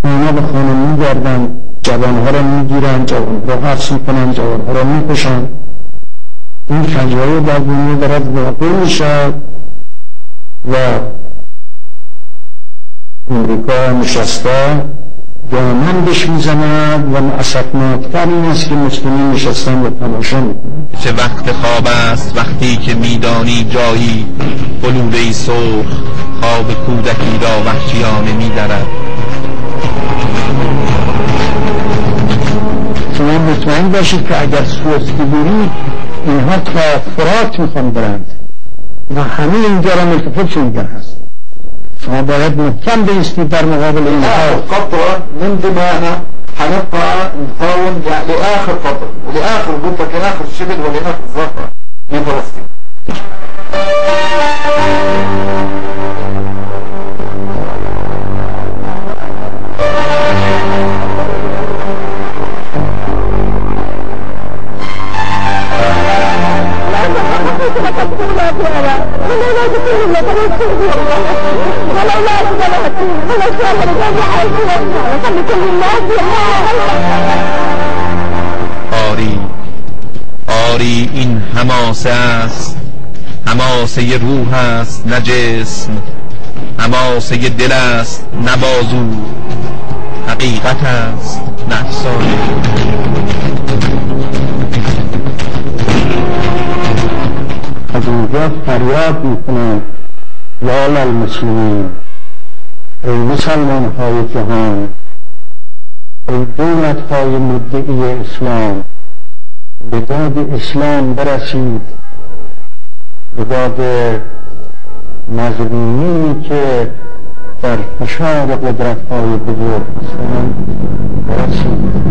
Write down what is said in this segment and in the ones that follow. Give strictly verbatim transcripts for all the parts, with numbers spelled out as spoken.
اونا به خانه میگردن، جوانها را میگیرن، جوانها را حبس میکنن، جوانها را میکشن. این فجایع در دنیا دارد واقع میشه و امریکا نشسته دامن بهش میزند و اسفناکتر این است که مسلمین نشستن و تماشا میکنن. چه وقت خواب است وقتی که میدانی جایی بلوره‌ای سرخ خواب کودکی را وحشیانه میدرد. شما مطمئن باشید که اگر سوئد برید اینها تا فرات میخوان برند و همه اینجا را ملتفت اینجا هست. شما باید محکم بایستید در مقابل اینها. قطرة من دماءنا هنبقى نقاوم لآخر قطرة ولآخر قطرة كآخر شبل ولآخر ذرة من فلسطين. آری آری این حماسه است، حماسه روح است نه جسم، حماسه دل است نه بازو، حقیقت است نه افسانه. از اونجا فریاد میکنند یا للمسلمین، ای مسلمان های جهان، ای دولت های مدعی اسلام، به داد اسلام برسید، به داد مظلومینی که در فشار قدرت های بزرگ هستند برسید.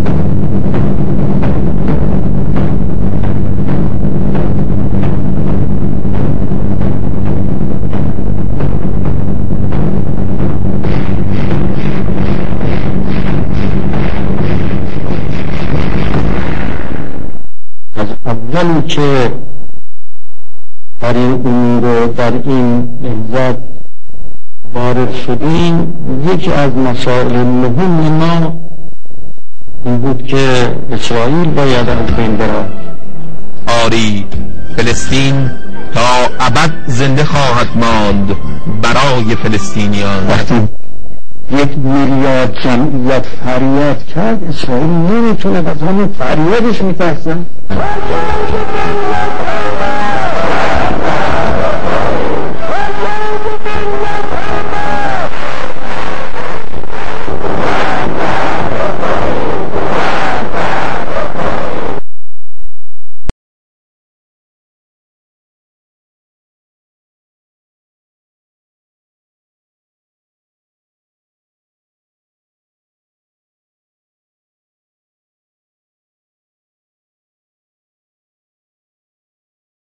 اولی که در این امور در این لحظات وارد شدیم، یکی از مسائل مهم ما این بود که اسرائیل باید از بین برود. آری فلسطین تا ابد زنده خواهد ماند برای فلسطینیان. وقتی یک میلیارد جمعیت فریاد کرد، اسرائیل نمیتونه از همون فریادش میترسن.